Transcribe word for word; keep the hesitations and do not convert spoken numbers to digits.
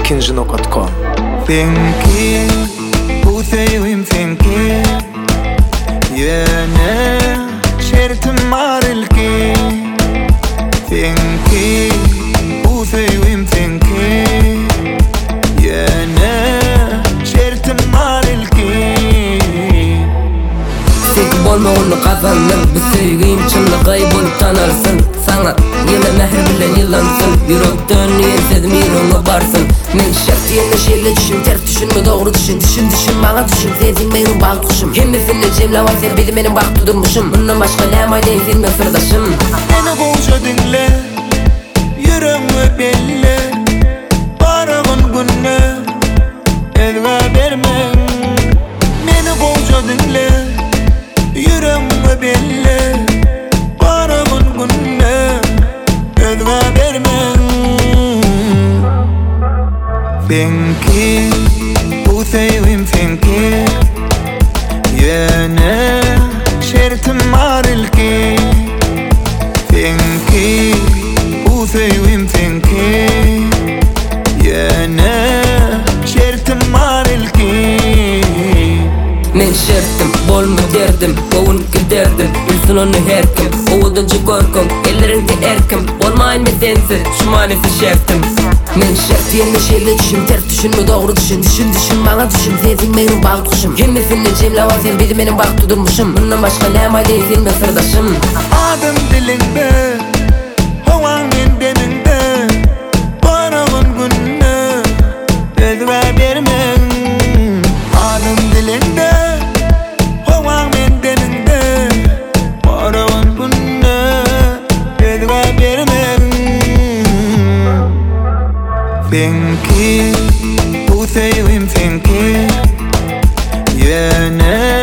ikinci nokta com. Finki, bu sevim finki, yine şertim var ilki. Finki, bu sevim finki, yine şertim var ilki. Sevgi bolmağını kazandım, bu sevgim çınlığı bulup tanarsın. Sana yine mehr bilen yıllansın, yürekten niye sevdim yoluna barsın. Men şart yerine şeyle düşün, ters düşünme doğru düşün. Düşün düşün bana düşün, sevdiğin benim bağ kuşum. Kimmesin de cemle var sen bedi benim baktı durmuşum. Bundan başka ne maydeyin filme sırdaşım. Beni bolca dinle, yüreğime belli. Barağın günü, elve vermen. Beni bolca dinle, yüreğime belli. Barağın günü, elve vermen. Finki, bu sevim finki, yine şertim var ilki. Finki, bu sevim finki, yine şertim var ilki. Men şertim, bol mu derdim, boğun giderdim. Bilsin onu her kim, oğuduncu korkum, ellerinde erkim. Olmayın mı sensiz, şu manisi şertim. Men şert yerine şeyle düşün, ters düşünme doğru düşün. Düşün düşün bana düşün, sevdiğin benim bağ kuşum. Kimmesin de cemle var sen bedi benim baktı durmuşum. Bundan başka ne maydeyin filme sırdaşım. Adım dilinde, havan men benimde. Barağın günü, elve vermen. Adım dilinde, havan men benimde. Barağın günü, elve vermen. Finki, bu sevim finki, yine